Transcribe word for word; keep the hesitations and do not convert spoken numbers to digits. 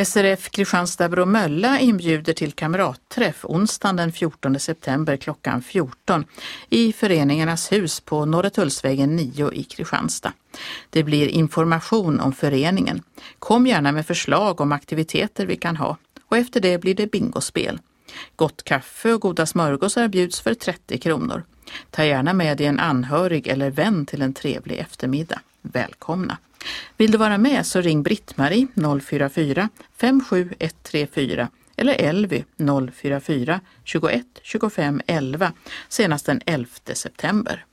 S R F Kristianstad-Bromölla inbjuder till kamratträff onsdagen den fjortonde september klockan fjorton i Föreningarnas hus på Norra Tullsvägen nio i Kristianstad. Det blir information om föreningen. Kom gärna med förslag om aktiviteter vi kan ha och efter det blir det bingospel. Gott kaffe och goda smörgåsar bjuds för trettio kronor. Ta gärna med dig en anhörig eller vän till en trevlig eftermiddag. Välkomna! Vill du vara med så ring Britt-Marie noll fyra fyra fem sju ett tre fyra eller Elvy noll fyra fyra tjugoett tjugofem elva senast den elfte september.